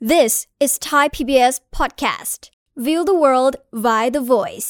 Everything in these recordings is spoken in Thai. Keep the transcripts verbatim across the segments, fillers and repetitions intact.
This is Thai พี บี เอส podcast. View the world via the voice.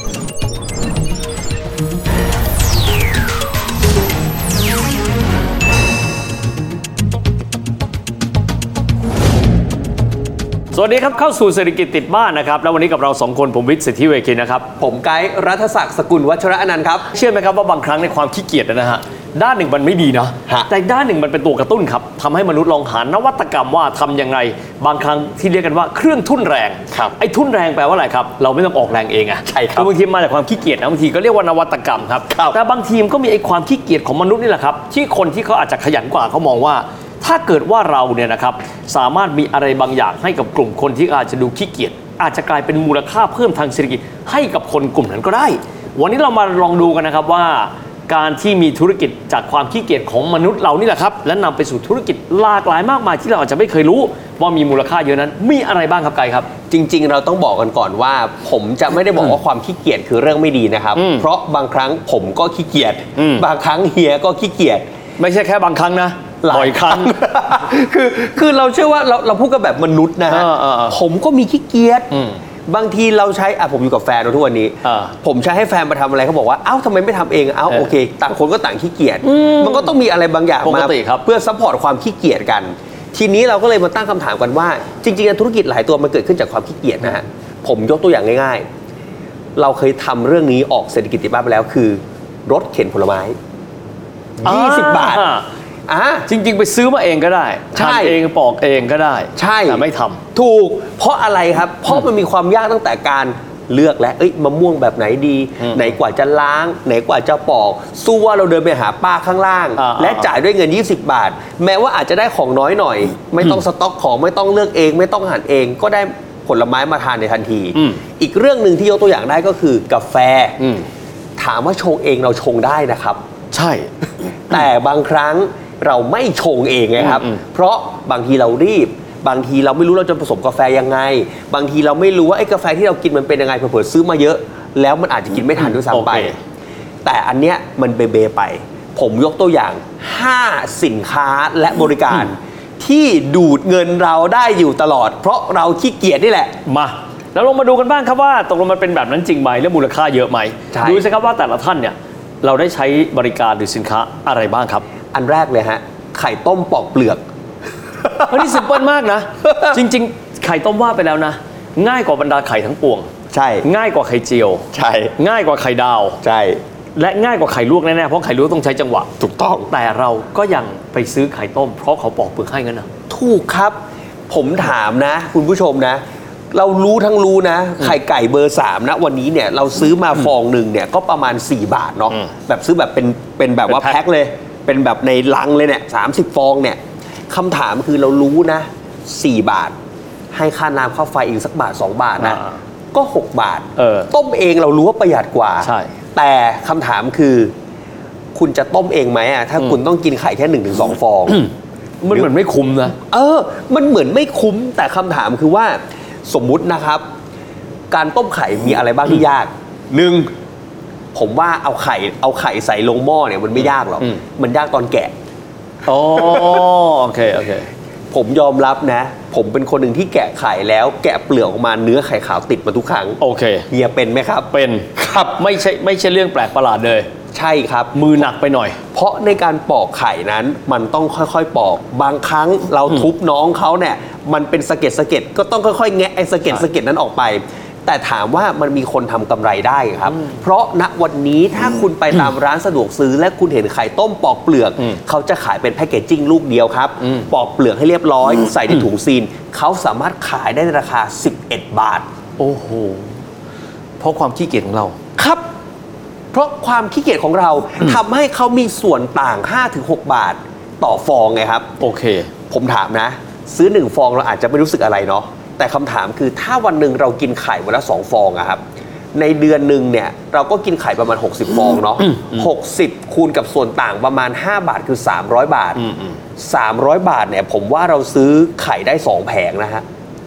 สวัสดีครับเข้าสู่เศรษฐกิจติดบ้านนะครับแล้ววันนี้กับเราสองคนผมวิทย์สิทธิเวคินนะครับผมไกด์รัฐศักดิ์สกุลวัชระอนันต์ครับเชื่อไหมครับว่าบางครั้งในความขี้เกียจนะฮะด้านหนึ่งมันไม่ดีนะแต่ด้านหนึ่งมันเป็นตัวกระตุ้นครับทำให้มนุษย์ลองหานวัตกรรมว่าทำยังไงบางครั้งที่เรียกกันว่าเครื่องทุ่นแรงไอ้ทุ่นแรงแปลว่าอะไรครับเราไม่ต้องออกแรงเองอะใช่ครับบางทีมาจากความขี้เกียจนะบางทีก็เรียกว่านวัตกรรมครับแต่บางทีก็มีไอ้ความขี้เกียจของมนุษย์นี่แหละครับที่คนที่เขาอาจจะขยันกว่าเขามองว่าถ้าเกิดว่าเราเนี่ยนะครับสามารถมีอะไรบางอย่างให้กับกลุ่มคนที่อาจจะดูขี้เกียจอาจจะกลายเป็นมูลค่าเพิ่มทางเศรษฐกิจให้กับคนกลุ่มนั้นก็ได้วันนี้เรามาลองดูกันนะครับว่าการที่มีธุรกิจจากความขี้เกียจของมนุษย์เรานี่แหละครับและนำไปสู่ธุรกิจหลากหลายมากมายที่เราอาจจะไม่เคยรู้ว่ามีมูลค่าเยอะนั้นมีอะไรบ้างครับไกด์ครับจริงๆเราต้องบอกกันก่อนว่าผมจะไม่ได้บอกว่าความขี้เกียจคือเรื่องไม่ดีนะครับเพราะบางครั้งผมก็ขี้เกียจบางครั้งเฮียก็ขี้เกียจไม่ใช่แค่บางครั้งนะหลายครั้งคือคือเราเชื่อว่าเราเราพูดกันแบบมนุษย์นะฮะผมก็มีขี้เกียจบางทีเราใช้อ่ะผมอยู่กับแฟนทุกวันนี้ผมใช้ให้แฟนมาทำอะไรเขาบอกว่าเอ้าทำไมไม่ทำเองเอ้าโอเคต่างคนก็ต่างขี้เกียจมันก็ต้องมีอะไรบางอย่างมาเพื่อซัพพอร์ตความขี้เกียจกันทีนี้เราก็เลยมาตั้งคำถามกันว่าจริงๆธุรกิจหลายตัวมันเกิดขึ้นจากความขี้เกียจนะฮะผมยกตัวอย่างง่ายๆเราเคยทำเรื่องนี้ออกเศรษฐกิจติดบ้านไปแล้วคือรถเข็นผลไม้ยี่สิบบาทอ่ะจริงๆไปซื้อมาเองก็ได้ทำเองปอกเองก็ได้ใช่แต่ไม่ทำถูกเพราะอะไรครับเพราะมันมีความยากตั้งแต่การเลือกและเอ้ยมะม่วงแบบไหนดีไหนกว่าจะล้างไหนกว่าจะปอกสู้ว่าเราเดินไปหาป้าข้างล่างและจ่ายด้วยเงินยี่สิบบาทแม้ว่าอาจจะได้ของน้อยหน่อยไม่ต้องสต็อกของไม่ต้องเลือกเองไม่ต้องหั่นเองก็ได้ผลไม้มาทานในทันทีอีกเรื่องนึงที่ยกตัวอย่างได้ก็คือกาแฟถามว่าชงเองเราชงได้นะครับใช่แต่บางครั้งเราไม่ชงเองไงครับเพราะบางทีเรารีบบางทีเราไม่รู้เราจะผสมกาแฟยังไงบางทีเราไม่รู้ว่าไอ้กาแฟที่เรากินมันเป็นยังไงเผื่อๆซื้อมาเยอะแล้วมันอาจจะกินไม่ทันด้วยซ้ำไปแต่อันเนี้ยมันเบเบไปผมยกตัวอย่างห้าสินค้าและบริการที่ดูดเงินเราได้อยู่ตลอดเพราะเราขี้เกียจนี่แหละมาแล้วลงมาดูกันบ้างครับว่าตกลงมันเป็นแบบนั้นจริงไหมและมูลค่าเยอะไหมดูสิครับว่าแต่ละท่านเนี่ยเราได้ใช้บริการหรือสินค้าอะไรบ้างครับอันแรกเลยฮะไข่ต้มปอกเปลือกอันนี้ซิมเปิลมากนะจริงๆไข่ต้มว่าไปแล้วนะง่ายกว่าบรรดาไข่ทั้งปวงใช่ง่ายกว่าไข่เจียวใช่ง่ายกว่าไข่ดาวใช่และง่ายกว่าไข่ลวกแน่ๆเพราะไข่ลวกต้องใช้จังหวะถูกต้องแต่เราก็ยังไปซื้อไข่ต้มเพราะเขาปอกเปลือกให้งั้นนะถูกครับผมถามนะคุณผู้ชมนะเรารู้ทั้งรู้นะไข่ไก่เบอร์สามนะวันนี้เนี่ยเราซื้อมาฟองหนึ่งเนี่ยก็ประมาณสี่บาทเนาะแบบซื้อแบบเป็นเป็นแบบว่าแพ็คเลยเป็นแบบในลังเลยเนี่ยสามสิบฟองเนี่ยคำถามคือเรารู้นะสี่บาทให้ค่าน้ำค่าไฟอีกสักบาทสองบาทนะก็หกบาทต้มเองเรารู้ว่าประหยัดกว่าแต่คำถามคือคุณจะต้มเองไหมอ่ะถ้าคุณต้องกินไข่แค่หนึ่งถึงสองฟองมันเหมือนไม่คุ้มนะเออมันเหมือนไม่คุ้มแต่คำถามคือว่าสมมุตินะครับการต้มไข่มีอะไรบ้างที่ยากหนึ่งผมว่าเอาไข่เอาไข่ใส่ลงหม้อเนี่ยมันไม่ยากหรอกมันยากตอนแกะอ๋อโอเคโอเคผมยอมรับนะผมเป็นคนหนึ่งที่แกะไข่แล้วแกะเปลือกออกมาเนื้อไข่ขาวติดมาทุกครั้งโอเคเฮียเป็นไหมครับเป็นครับไม่ใช่ไม่ใช่เรื่องแปลกประหลาดเลยใช่ครับมือหนักไปหน่อยเพราะในการปอกไข่นั้นมันต้องค่อยๆปอกบางครั้งเราทุบน้องเขาเนี่ยมันเป็นสะเก็ดสะเก็ดก็ต้องค่อยๆแงะไอ้สะเก็ดสะเก็ดนั้นออกไปแต่ถามว่ามันมีคนทำกำไรได้ครับเพราะณวันนี้ถ้าคุณไปตามร้านสะดวกซื้อและคุณเห็นไข่ต้มปอกเปลือกเขาจะขายเป็นแพคเกจจิ้งลูกเดียวครับปอกเปลือกให้เรียบร้อยใส่ในถุงซีนเขาสามารถขายได้ในราคาสิบเอ็ดบาทโอ้โหเพราะความขี้เกียจของเราครับเพราะความขี้เกียจของเราทำให้เขามีส่วนต่าง ห้าถึงหก บาทต่อฟองไงครับโอเคผมถามนะซื้อหนึ่งฟองเราอาจจะไม่รู้สึกอะไรเนาะแต่คำถามคือถ้าวันหนึ่งเรากินไข่วันละสองฟองอะครับในเดือนหนึ่งเนี่ยเราก็กินไข่ประมาณหกสิบฟองเนาะหกสิบคูณกับส่วนต่างประมาณห้าบาทคือสามร้อยบาทสามร้อยบาทเนี่ยผมว่าเราซื้อไข่ได้สองแผงนะฮะ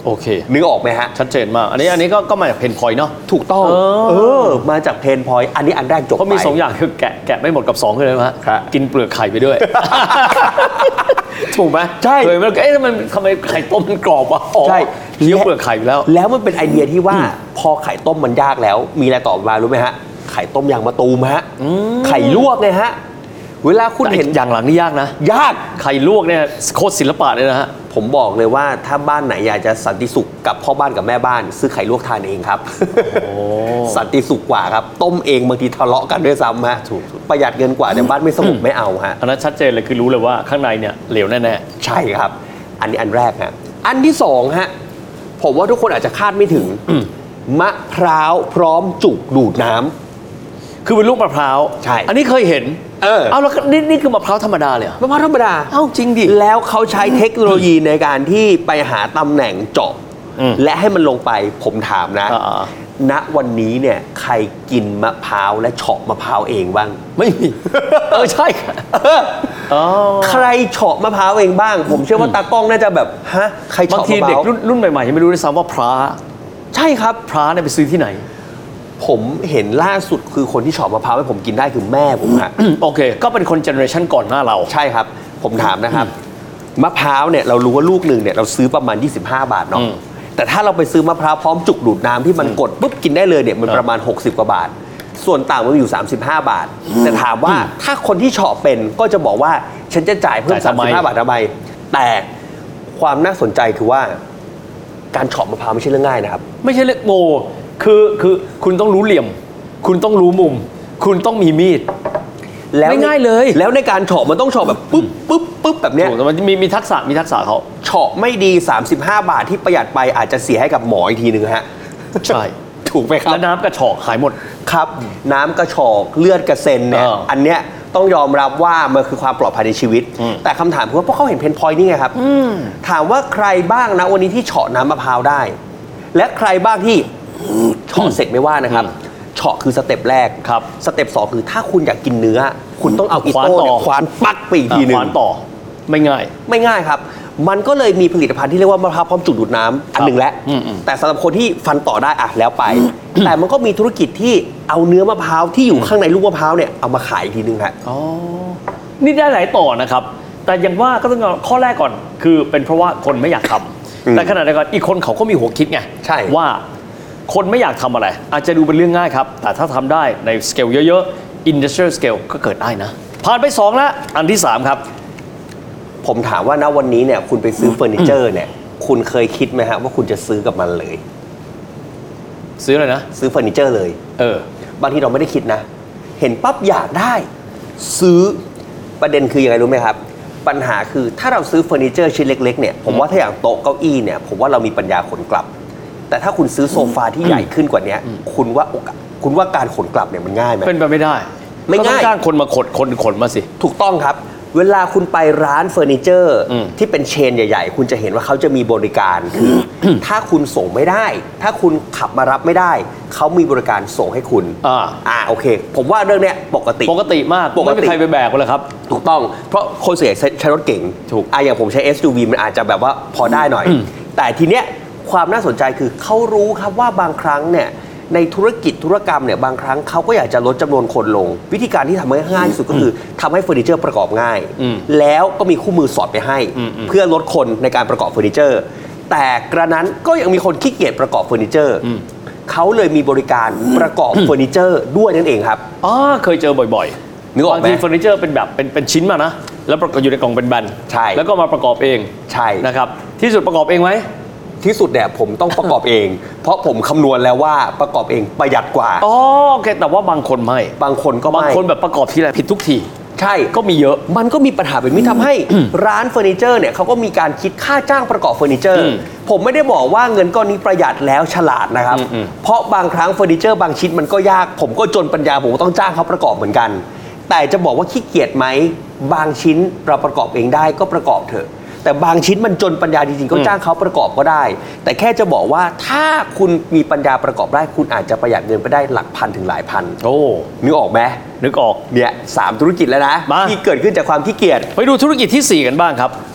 โอเคนึกออกไหมฮะชัดเจนมากอันนี้อันนี้ก็ก็มาจากเพนพอยต์เนาะถูกต้องเออเออมาจากเพนพอยต์อันนี้อันแรกจบไปเพราะมีสองอย่างคือแกะแกะไม่หมดกับสองคืออะไรฮะกินเปลือกไข่ไปด้วย ถูกไหมใช่เคยมันเอ๊ะทำไมทำไมไข่ต้มมันกรอบวะใช่เคี้ยวเปลือกไข่ไปแล้วแล้วมันเป็นไอเดียที่ว่าพอไข่ต้มมันยากแล้วมีอะไรต่อมารู้ไหมฮะไข่ต้มยางมะตูมฮะไข่ลวกไงฮะเวลาคุณเห็นอย่างหลังนี่ยากนะยากไข่ลวกเนี่ยโคตรศิลปะเลยนะฮะผมบอกเลยว่าถ้าบ้านไหนอยากจะสันติสุขกับพ่อบ้านกับแม่บ้านซื้อไข่ลวกทานเองครับสันติสุขกว่าครับต้มเองบางทีทะเลาะกันด้วยซ้ำฮะประหยัดเงินกว่าแต่บ้านไม่สงบไม่เอาฮะอันนั้นชัดเจนเลยคือรู้เลยว่าข้างในเนี่ยเหลวแน่ๆใช่ครับอันนี้อันแรกฮะอันที่สองฮะผมว่าทุกคนอาจจะคาดไม่ถึงมะพร้าวพร้อมจุกดูดน้ำคือเป็นลูกมะพร้าวใช่อันนี้เคยเห็นเออเอาแล้วนี่นี่คือมะพร้าวธรรมดาเลยมะพร้าวธรรมดาเอ้าจริงดิแล้วเขาใช้เทคโนโลยีในการที่ไปหาตำแหน่งเจาะและให้มันลงไปผมถามนะณวันนี้เนี่ยใครกินมะพร้าวและเฉาะมะพร้าวเองบ้างไม่มีเออใช่ใครเฉาะมะพร้าวเองบ้างผมเชื่อว่าตากล้องน่าจะแบบฮะใครเฉาะมะพร้าวบางทีเด็กรุ่นใหม่ๆยังไม่รู้ด้วยซ้ำว่าพร้าใช่ครับพร้าเนี่ยไปซื้อที่ไหนผมเห็นล่าสุดคือคนที่เฉาะมะพร้าวให้ผมกินได้คือแม่ผมฮะโอเคก็เป็นคนเจเนอเรชันก่อนหน้าเราใช่ครับผมถามนะครับมะพร้าวเนี่ยเรารู้ว่าลูกหนึ่งเนี่ยเราซื้อประมาณยี่สิบห้าบาทเนาะแต่ถ้าเราไปซื้อมะพร้าวพร้อมจุกดูดน้ำที่มันกดปุ๊บกินได้เลยเนี่ยมันประมาณหกสิบกว่าบาทส่วนต่างมันอยู่สามสิบห้าบาทแต่ถามว่าถ้าคนที่เฉาะเป็นก็จะบอกว่าฉันจะจ่ายเพิ่มสามสิบห้าบาททำไมแต่ความน่าสนใจคือว่าการเฉาะมะพร้าวไม่ใช่เรื่องง่ายนะครับไม่ใช่เรื่องโง่คือคือคุณต้องรู้เหลี่ยมคุณต้องรู้มุมคุณต้องมีมีดแล้วไม่ง่ายเลยแล้วในการเฉาะมันต้องเฉาะแบบปุ๊บปุ๊บปุ๊บแบบเนี้ยมันมีมีทักษะมีทักษะเขาเฉาะไม่ดีสามสิบห้าบาทที่ประหยัดไปอาจจะเสียให้กับหมออีกทีนึงฮะใช่ถูกไหมครับแล้วน้ำกระชอกหายหมดครับน้ำกระชอกเลือดกระเซ็นเนี่ยอันเนี้ยต้องยอมรับว่ามันคือความปลอดภัยในชีวิตแต่คำถามคือว่าพวกเขาเห็นเพนพอยต์นี่ไงครับถามว่าใครบ้างนะวันนี้ที่เฉาะน้ำมะพร้าวได้และใครบ้างที่เฉาะเสร็จไม่ว่านะครับเฉาะคือสเต็ปแรกครับสเต็ปสองคือถ้าคุณอยากกินเนื้อคุณต้องเอาอิโต้เนี่ยควานปักไปอีกทีนึงควานต่อไม่ง่ายไม่ง่ายครับมันก็เลยมีผลิตภัณฑ์ที่เรียกว่ามะพร้าวพร้อมจุกดูดน้ำอันหนึ่งแล้วแต่สำหรับคนที่ฟันต่อได้อะแล้วไปแต่มันก็มีธุรกิจที่เอาเนื้อมะพร้าวที่อยู่ข้างในลูกมะพร้าวเนี่ยเอามาขายอีกทีนึงครับอ๋อนี่ได้หลายต่อนะครับแต่อย่างว่าก็ต้องข้อแรกก่อนคือเป็นเพราะว่าคนไม่อยากทำแต่ขณะเดียวกันอีกคนเขาก็มีหัวคิดไงใช่ว่าคนไม่อยากทำอะไรอาจจะดูเป็นเรื่องง่ายครับแต่ถ้าทำได้ในสเกลเยอะๆ industrial scale ก็เกิดได้นะผ่านไปสองแล้วอันที่สามครับผมถามว่าณวันนี้เนี่ยคุณไปซื้อเฟอร์นิเจอร์เนี่ยคุณเคยคิดไหมฮะว่าคุณจะซื้อกับมันเลยซื้ออะไรนะซื้อเฟอร์นิเจอร์เลยเออบางทีเราไม่ได้คิดนะเห็นปั๊บอยากได้ซื้อประเด็นคือยังไงรู้ไหมครับปัญหาคือถ้าเราซื้อเฟอร์นิเจอร์ชิ้นเล็กๆเนี่ยผมว่าถ้าอย่างโต๊ะเก้าอี้เนี่ยผมว่าเรามีปัญญาขนกลับแต่ถ้าคุณซื้อโซฟาที่ใหญ่ขึ้นกว่านี้คุณว่าคุณว่าการขนกลับเนี่ยมันง่ายไหมเป็นไปไม่ได้ไม่ง่ายต้องจ้างคนมาขนคนขนมาสิถูกต้องครับเวลาคุณไปร้านเฟอร์นิเจอร์ที่เป็นเชนใหญ่ๆคุณจะเห็นว่าเขาจะมีบริการคือถ้าคุณส่งไม่ได้ถ้าคุณขับมารับไม่ได้เขามีบริการส่งให้คุณอ่าอ่าโอเคผมว่าเรื่องเนี้ยปกติปกติมากไม่มีใครไปแบกเลยครับถูกต้องเพราะคนเสียใช้รถเก่งถูกอ่าอย่างผมใช้ เอส ยู วี มันอาจจะแบบว่าพอได้หน่อยแต่ทีเนี้ยความน่าสนใจคือเขารู้ครับว่าบางครั้งเนี่ยในธุรกิจธุรกรรมเนี่ยบางครั้งเขาก็อยากจะลดจำนวนคนลงวิธีการที่ทำให้ง่ายที่สุดก็คือทำให้เฟอร์นิเจอร์ประกอบง่ายแล้วก็มีคู่มือสอดไปให้เพื่อลดคนในการประกอบเฟอร์นิเจอร์แต่กระนั้นก็ยังมีคนขี้เกียจประกอบเฟอร์นิเจอร์เขาเลยมีบริการประกอบเฟอร์นิเจอร์ด้วยนั่นเองครับอ๋อเคยเจอบ่อยๆนึกออกไหมบางทีเฟอร์นิเจอร์เป็นแบบเป็นเป็นชิ้นมานะแล้วประกอบอยู่ในกล่องเป็นแบนใช่แล้วก็มาประกอบเองใช่นะครับที่สุดประกอบเองไหมที่สุดเนี่ยผมต้องประกอบเองเพราะผมคำนวณแล้วว่าประกอบเองประหยัดกว่าอ๋อโอเคแต่ว่าบางคนไม่บางคนก็ไม่บางคนแบบประกอบทีไรผิดทุกทีใช่ก็มีเยอะมันก็มีปัญหาแบบนี้ทำให้ร้านเฟอร์นิเจอร์เนี่ยเขาก็มีการคิดค่าจ้างประกอบเฟอร์นิเจอร์ผมไม่ได้บอกว่าเงินก้อนนี้ประหยัดแล้วฉลาดนะครับเพราะบางครั้งเฟอร์นิเจอร์บางชิ้นมันก็ยากผมก็จนปัญญาผมก็ต้องจ้างเขาประกอบเหมือนกันแต่จะบอกว่าขี้เกียจไหมบางชิ้นเราประกอบเองได้ก็ประกอบเถอะแต่บางชิ้นมันจนปัญญาจริงๆก็จ้างเขาประกอบก็ได้แต่แค่จะบอกว่าถ้าคุณมีปัญญาประกอบได้คุณอาจจะประหยัดเงินไปได้หลักพันถึงหลายพันโอ้นึกออกไหมนึกออกเนี่ยสามธุรกิจแล้วนะที่เกิดขึ้นจากความขี้เกียจไปดูธุรกิจที่สี่กันบ้างครับ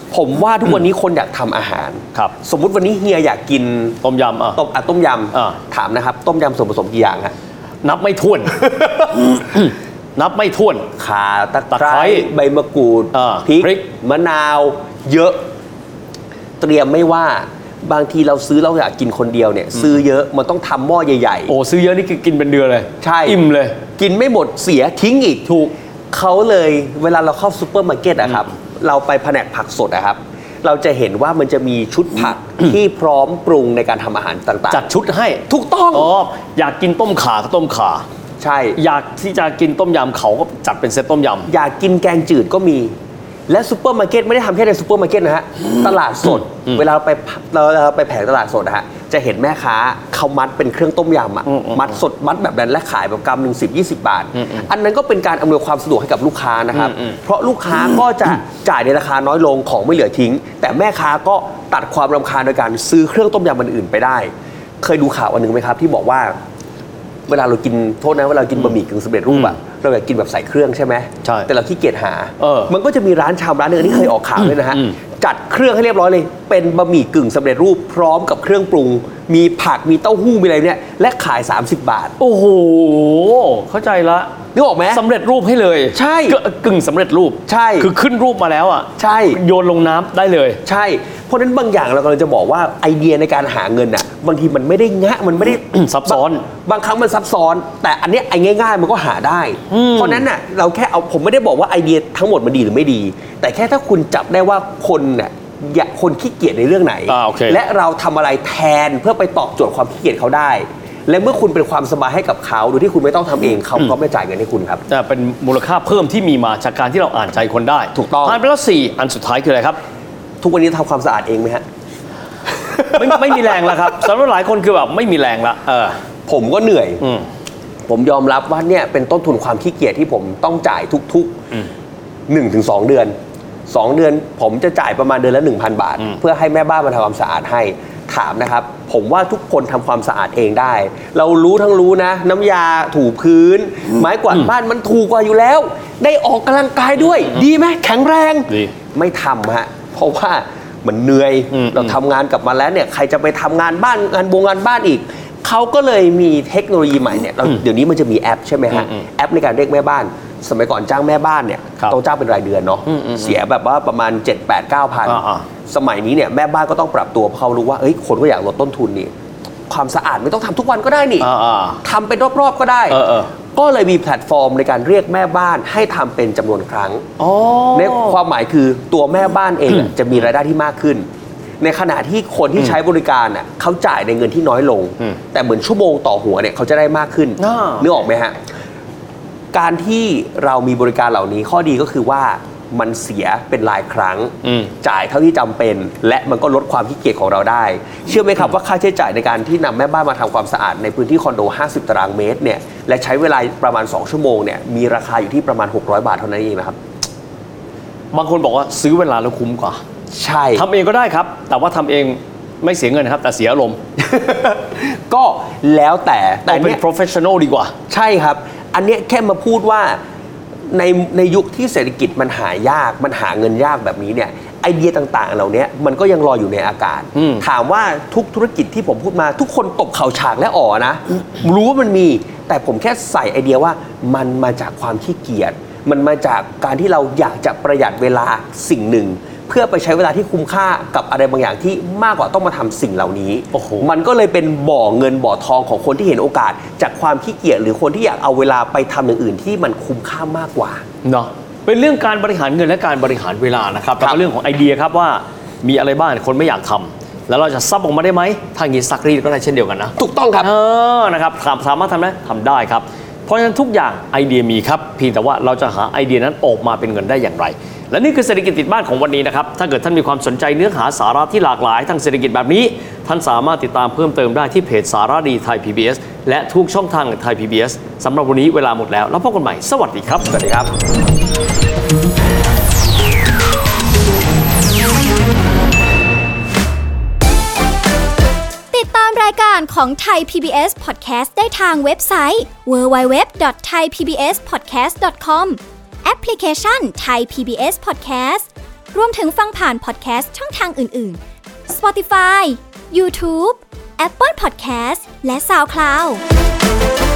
ผมว่าทุกวันนี้คนอยากทำอาหารครับสมมุติวันนี้เฮียอยากกินต้มยำอ่ะต้มอ่ะต้มยอ่าำถามนะครับต้มยำส่วนผสมกี่อย่างฮะนับไม่ถ้วน นับไม่ถ้วนข่าตะตะไคไคร้ร้ใบมะกรูดอ่าพริกพริกมะนาวเยอะ เตรียมไม่ว่าบางทีเราซื้อเราอยากกินคนเดียวเนี่ยซื้อเยอะมันต้องทำหม้อใหญ่ๆโอ้ซื้อเยอะนี่คือกินเป็นเดือนเลยใช่อิ่มเลยกินไม่หมดเสียทิ้งอีกถูกเขาเลยเวลาเราเข้าซูเปอร์มาร์เก็ตอะครับเราไปแผนกผักสดอะครับเราจะเห็นว่ามันจะมีชุดผักที่พร้อมปรุงในการทำอาหารต่างๆจัดชุดให้ถูกต้องอ๋ออยากกินต้มข่าก็ต้มข่าใช่อยากที่จะกินต้มยำเขาก็จัดเป็นเซตต้มยำอยากกินแกงจืดก็มีและซูเปอร์มาร์เก็ตไม่ได้ทำแค่ในซูเปอร์มาร์เก็ตนะฮะตลาดสดอืมเวลาเราไปเราเราไปแผงตลาดสดนะฮะจะเห็นแม่ค้าเขามัดเป็นเครื่องต้มยำอ่ะอืมอืมมัดสดมัดแบบนั้นและขายแบบกรัมหนึ่งสิบยี่สิบบาทอืมอืมอันนั้นก็เป็นการอำนวยความสะดวกให้กับลูกค้านะครับอืมอืมเพราะลูกค้าก็จะจ่ายในราคาน้อยลงของไม่เหลือทิ้ง แต่แม่ค้าก็ตัดความรำคาญโดยการซื้อเครื่องต้มยำมันอื่นไปได้ เคยดูข่าวอันหนึงไหมครับที่บอกว่า เวลาเรากินโทษนะเวลาเรากินบะหมี่กึ่งสำเร็จรูปอะเราอยากกินแบบใส่เครื่องใช่ไหมใช่แต่เราขี้เกียจหาเออมันก็จะมีร้านชามร้านหนึงอันนี้เคยออกข่าวด้วยนะฮะอืมจัดเครื่องให้เรียบร้อยเลย เป็นบะหมี่กึ่งสำเร็จรูปพร้อมกับเครื่องปรุง มีผักมีเต้าหู้มีอะไรเนี่ยและขาย สามสิบบาทโอ้โหเข้าใจละนึกออกไหมสำเร็จรูปให้เลยใช่กึกึ่งสำเร็จรูปใช่คือขึ้นรูปมาแล้วอ่ะใช่โยนลงน้ำได้เลยใช่ เพราะฉะนั้นบางอย่างเรากำลังจะบอกว่าไอเดียในการหาเงินอ่ะบางทีมันไม่ได้งะมันไม่ได้ซับซ้อนบางครั้งมันซับซ้อน แต่อันเนี้ยไอ้ง่าย ๆ มันก็หาได้อืมเพราะฉะนั้นน่ะเราแค่เอาผมไม่ได้บอกว่าไอเดียทั้งหมดมันดีหรือไม่ดี แต่แค่ถ้าคุณจับได้ว่าคนเนี่ยอยากคนขี้เกียจในเรื่องไหนอ่าโอเคและเราทำอะไรแทนเพื่อไปตอบโจทย์ความขี้เกียจเขาได้ และเมื่อคุณเป็นความสบายให้กับเขาโดยที่คุณไม่ต้องทำเองเขาก็ไม่จ่ายเงินให้คุณครับจะเป็นมูลค่าเพิ่มที่มีมาจากการที่เราอ่านใจคนได้ถูกต้องผ่านไปแล้วสี่อันสุดท้ายคืออะไรครับทุกวันนี้ทำความสะอาดเองไหมฮะไม่ไม่มีแรงแล้วครับสำหรับหลายคนคือแบบไม่มีแรงละเออผมก็เหนื่อยอืมผมยอมรับว่าเนี่ยเป็นต้นทุนความขี้เกียจที่ผมต้องจ่ายทุกอืมๆหนึ่งถึงสองเดือนสองเดือนผมจะจ่ายประมาณเดือนละ หนึ่งพัน บาทอืมเพื่อให้แม่บ้านมาทำความสะอาดให้ถามนะครับ ผมว่าทุกคนทำความสะอาดเองได้ เรารู้ทั้งรู้นะ น้ำยาถูพื้น ไม้กวาดบ้านมันถูกกว่าอยู่แล้ว ได้ออกกำลังกายด้วย ดีไหมแข็งแรงดีไม่ทำฮะเพราะว่ามันเหนื่อยอืมเราทำงานกลับมาแล้วเนี่ยใครจะไปทำงานบ้านงานบงงานบ้านอีกเขาก็เลยมีเทคโนโลยีใหม่เนี่ยเราเดี๋ยวนี้มันจะมีแอปใช่ไหมฮะอืมแอปในการเรียกแม่บ้าน สมัยก่อนจ้างแม่บ้านเนี่ยครับต้องจ้างเป็นรายเดือนเนาะอืมอืมเสียแบบว่าประมาณ เจ็ด แปด เก้า พันอ่าสมัยนี้เนี่ยแม่บ้านก็ต้องปรับตัวเพราะเขารู้ว่าเอ้ยคนก็อยากลดต้นทุนนี่ความสะอาดไม่ต้องทำทุกวันก็ได้นี่อ่าอ่าทำเป็นรอบๆก็ได้เออเออก็เลยมีแพลตฟอร์มในการเรียกแม่บ้านให้ทำเป็นจำนวนครั้งอ๋อในความหมายคือตัวแม่บ้านเองอะจะมีรายได้ที่มากขึ้น ในขณะที่คนที่ใช้บริการน่ะเขาจ่ายในเงินที่น้อยลงอืมแต่เหมือนชั่วโมงต่อหัวเนี่ยเขาจะได้มากขึ้นอ่านึกออกไหมฮะการที่เรามีบริการเหล่านี้ข้อดีก็คือว่ามันเสียเป็นรายครั้งอืมจ่ายเท่าที่จำเป็น และมันก็ลดความขี้เกียจของเราได้ เชื่อไหมครับว่าค่าใช้จ่ายในการที่นำแม่บ้านมาทำความสะอาดในพื้นที่คอนโดห้าสิบตารางเมตรเนี่ยและใช้เวลาประมาณสองชั่วโมงเนี่ยมีราคาอยู่ที่ประมาณหกร้อยบาทเท่านั้นเองนะครับบางคนบอกว่าซื้อเวลาแล้วคุ้มกว่าใช่ทำเองก็ได้ครับ แต่ว่าทำเองไม่เสียเงินนะครับ แต่เสียอารมณ์ก็แล้วแต่แต่แต่เป็นเนี่ย professional ดีกว่าใช่ครับ อันเนี้ยแค่มาพูดว่าในในยุคที่เศรษฐกิจมันหายากมันหาเงินยากแบบนี้เนี่ยไอเดียต่างๆเหล่านี้มันก็ยังลอยอยู่ในอากาศอืมถามว่าทุกธุรกิจที่ผมพูดมาทุกคนตบเข่าฉากและอ๋อนะ รู้ว่ามันมี แต่ผมแค่ใส่ไอเดียว่ามันมาจากความขี้เกียจมันมาจากการที่เราอยากจะประหยัดเวลาสิ่งหนึ่ง เพื่อไปใช้เวลาที่คุ้มค่ากับอะไรบางอย่างที่มากกว่าต้องมาทำสิ่งเหล่านี้โอ้โหมันก็เลยเป็นบ่อเงินบ่อทองของคนที่เห็นโอกาส จากความขี้เกียจหรือคนที่อยากเอาเวลาไปทำอย่างอื่นที่มันคุ้มค่ามากกว่าเนาะเป็นเรื่องการบริหารเงินและการบริหารเวลานะครับครัแล้วบก็เรื่องของไอเดียครับว่ามีอะไรบ้างคนไม่อยากทำแล้วเราจะซับออกมาได้ไหมถ้าอย่างนี้ซักรีดก็ได้เช่นเดียวกันนะถูกต้องครับเออนะครับทำสามารถทำได้ทำได้ครับ เพราะฉะนั้นทุกอย่างไอเดียมีครับเพียงแต่ว่าเราจะหาไอเดียนั้นออกมาเป็นเงินได้อย่างไร และนี่คือเศรษฐกิจติดบ้านของวันนี้นะครับถ้าเกิดท่านมีความสนใจเนื้อหาสาระที่หลากหลายทางเศรษฐกิจแบบนี้ ท่านสามารถติดตามเพิ่มเติมได้ที่เพจสาระดีไทย พี บี เอส และทุกช่องทางไทย พี บี เอส สำหรับวันนี้เวลาหมดแล้วแล้วพบกันใหม่สวัสดีครับสวัสดีครับติดตามรายการของไทย พี บี เอส Podcast ได้ทางเว็บไซต์ ดับเบิลยู ดับเบิลยู ดับเบิลยู ดอท ไทย พี บี เอส พอดแคสต์ ดอท คอม แอปพลิเคชัน Thai พี บี เอส Podcast รวมถึงฟังผ่านพอดแคสต์ช่องทางอื่นๆ Spotify YouTube Apple Podcast และ SoundCloud